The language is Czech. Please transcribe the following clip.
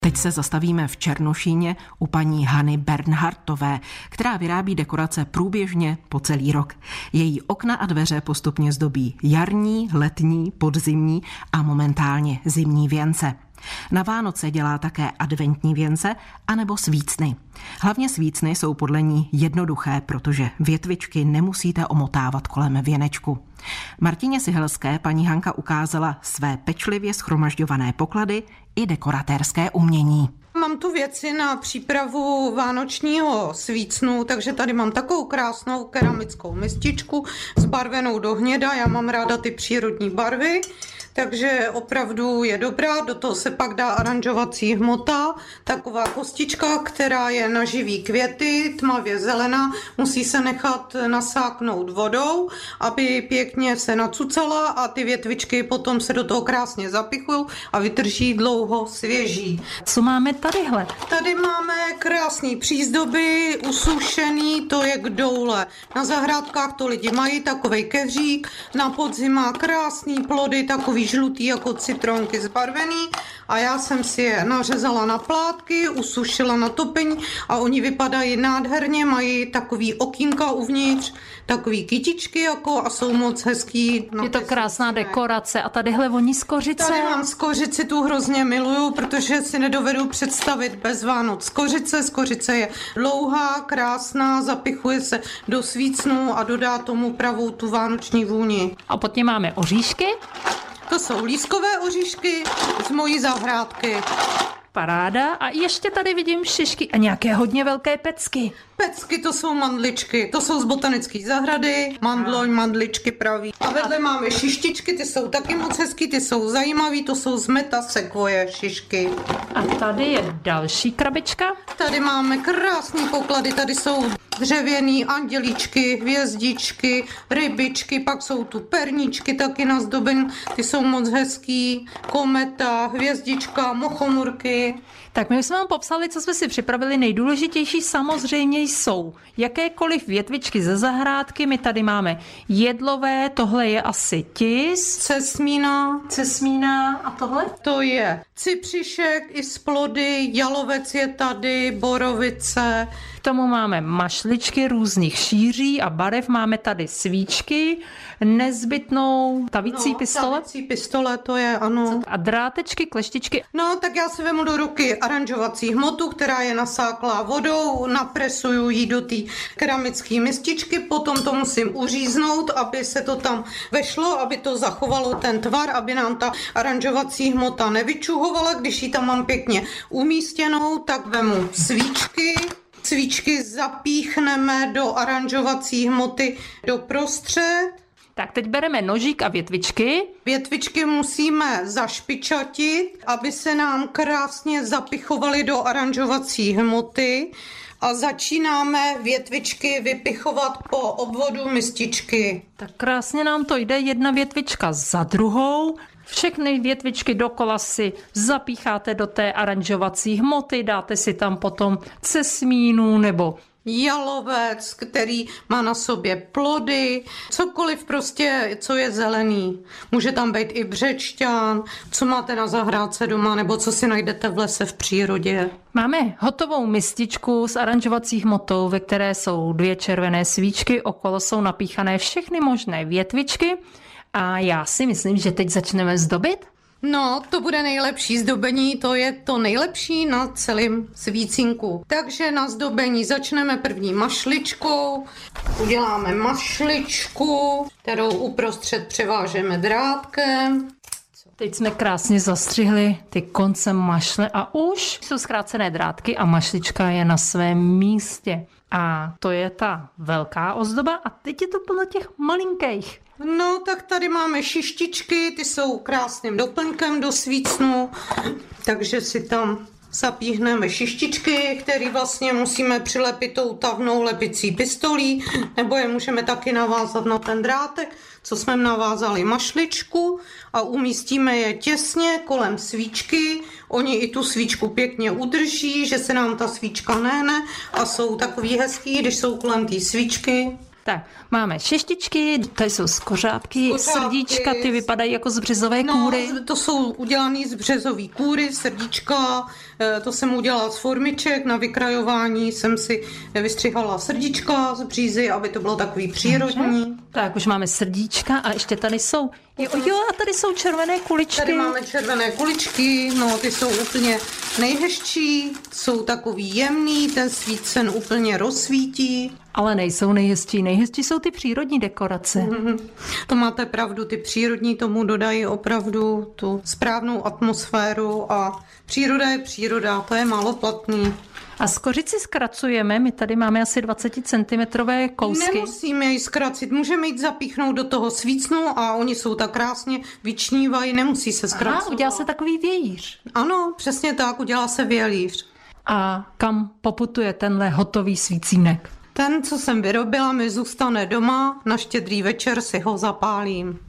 Teď se zastavíme v Černošíně u paní Hany Bernhardtové, která vyrábí dekorace průběžně po celý rok. Její okna a dveře postupně zdobí jarní, letní, podzimní a momentálně zimní věnce. Na Vánoce dělá také adventní věnce anebo svícny. Hlavně svícny jsou podle ní jednoduché, protože větvičky nemusíte omotávat kolem věnečku. Martině Sihelské paní Hanka ukázala své pečlivě shromažďované poklady i dekoratérské umění. Mám tu věci na přípravu vánočního svícnu, takže tady mám takovou krásnou keramickou mističku zbarvenou do hněda. Já mám ráda ty přírodní barvy, takže opravdu je dobrá. Do toho se pak dá aranžovací hmota, taková kostička, která je na živý květy, tmavě zelená, musí se nechat nasáknout vodou, aby pěkně se nacucala a ty větvičky potom se do toho krásně zapichují a vydrží dlouho svěží. Co máme tadyhle? Tady máme krásný přízdoby, usušený, to je k doule. Na zahrádkách to lidi mají, takovej keřík, na podzim má krásný plody, takový žlutý jako citronky zbarvený a já jsem si je nařezala na plátky, usušila na topení a oni vypadají nádherně, mají takový okýnka uvnitř, takový kytičky jako a jsou moc hezký. Je to krásná dekorace a tadyhle voní skořice. Tady mám skořici, tu hrozně miluju, protože si nedovedu představit bez Vánoc skořice. Skořice je dlouhá, krásná, zapichuje se do svícnu a dodá tomu pravou tu vánoční vůni. A potom máme oříšky. To jsou lískové oříšky z mojí zahrádky. Paráda. A ještě tady vidím šišky a nějaké hodně velké pecky. Pecky, to jsou mandličky, to jsou z botanické zahrady, mandloň, mandličky praví. A vedle máme šištičky, ty jsou taky moc hezký, ty jsou zajímavý, to jsou z meta sekvoje šišky. A tady je další krabička. Tady máme krásný poklady, tady jsou dřevěný andělíčky, hvězdičky, rybičky, pak jsou tu perníčky taky nazdobený, ty jsou moc hezký, kometa, hvězdička, mochomurky. Tak my jsme vám popsali, co jsme si připravili. Nejdůležitější samozřejmě jsou jakékoliv větvičky ze zahrádky. My tady máme jedlové, tohle je asi tis. Cesmína a tohle? To je cipřišek i z plody, jalovec je tady, borovice. K tomu máme mašličky různých šíří a barev. Máme tady svíčky, nezbytnou tavící pistole. Tavící pistole, to je, ano. A drátečky, kleštičky. No, tak já si vemu do ruky aranžovací hmotu, která je nasáklá vodou, napresuju ji do té keramické mističky, potom to musím uříznout, aby se to tam vešlo, aby to zachovalo ten tvar, aby nám ta aranžovací hmota nevyčuhovala. Když ji tam mám pěkně umístěnou, tak vemu svíčky. Svíčky zapíchneme do aranžovací hmoty doprostřed. Tak teď bereme nožík a větvičky. Větvičky musíme zašpičatit, aby se nám krásně zapichovaly do aranžovací hmoty a začínáme větvičky vypichovat po obvodu mističky. Tak krásně nám to jde, jedna větvička za druhou. Všechny větvičky dokola si zapícháte do té aranžovací hmoty, dáte si tam potom cesmínu nebo jalovec, který má na sobě plody, cokoliv prostě, co je zelený. Může tam být i břečťan, co máte na zahrádce doma, nebo co si najdete v lese v přírodě. Máme hotovou mističku s aranžovací hmotou, ve které jsou 2 červené svíčky, okolo jsou napíchané všechny možné větvičky a já si myslím, že teď začneme zdobit. No, to bude nejlepší zdobení, to je to nejlepší na celém svícinku. Takže na zdobení začneme první mašličkou. Uděláme mašličku, kterou uprostřed převážeme drátkem. Teď jsme krásně zastřihli ty konce mašle a už jsou zkrácené drátky a mašlička je na svém místě. A to je ta velká ozdoba a teď je to plno těch malinkých. No, tak tady máme šištičky, ty jsou krásným doplňkem do svícnu, takže si tam zapíhneme šištičky, které vlastně musíme přilepit tou tavnou lepicí pistolí, nebo je můžeme taky navázat na ten drátek, co jsme navázali mašličku a umístíme je těsně kolem svíčky. Oni i tu svíčku pěkně udrží, že se nám ta svíčka nehne a jsou takový hezký, když jsou kolem té svíčky. Tak, máme šestičky, to jsou skořápky, srdíčka, ty vypadají jako z březové kůry. No, to jsou udělané z březové kůry, srdíčka, to jsem udělala z formiček, na vykrajování jsem si vystřihala srdíčka z břízy, aby to bylo takový přírodní. Tak už máme srdíčka a ještě tady jsou. Jo, a tady jsou červené kuličky. Tady máme červené kuličky, no ty jsou úplně nejhezčí, jsou takový jemný, ten svícen úplně rozsvítí. Ale nejsou nejhezčí, nejhezčí jsou ty přírodní dekorace. To máte pravdu, ty přírodní tomu dodají opravdu tu správnou atmosféru a příroda je příroda, to je málo platný. A skořici zkracujeme, my tady máme asi 20 cm kousky. Nemusíme ji zkracit, můžeme jít zapíchnout do toho svícnu a oni jsou tak krásně vyčnívají, nemusí se zkracovat. Udělá se takový vějíř. Ano, přesně tak, udělá se vějíř. A kam poputuje tenhle hotový svícínek? Ten, co jsem vyrobila, mi zůstane doma, na Štědrý večer si ho zapálím.